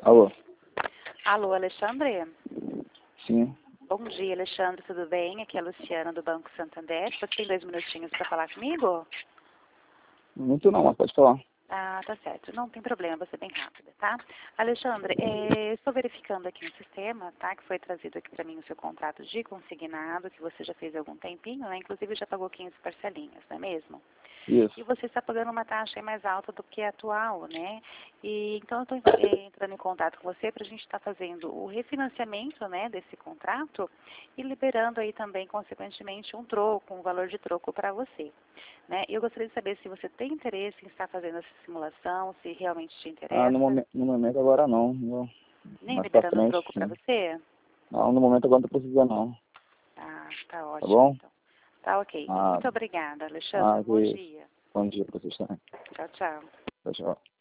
Alô? Alô, Alexandre? Sim. Bom dia, Alexandre, tudo bem? Aqui é a Luciana do Banco Santander. Você tem 2 minutinhos para falar comigo? Muito não, mas pode falar. Ah, tá certo. Não tem problema, vou ser bem rápida, tá? Alexandre, estou verificando aqui no sistema, tá? Que foi trazido aqui para mim o seu contrato de consignado, que você já fez há algum tempinho, né? Inclusive já pagou 15 parcelinhas, não é mesmo? Isso. E você está pagando uma taxa mais alta do que a atual, né? E então eu estou entrando em contato com você para a gente estar fazendo o refinanciamento, né, desse contrato e liberando aí também, consequentemente, um troco, um valor de troco para você, né? E eu gostaria de saber se você tem interesse em estar fazendo essa simulação, se realmente te Ah, no, interessa. no momento agora não. Nem Mais pra liberando um frente, troco para sim. você? Não, no momento agora não tô precisando não. Ah, tá Tá ótimo, bom? então. Tá ok. Ah, Muito obrigada, Alexandre. Bom que isso. dia. Bom dia pra vocês também. Tchau, tchau. Tchau, tchau.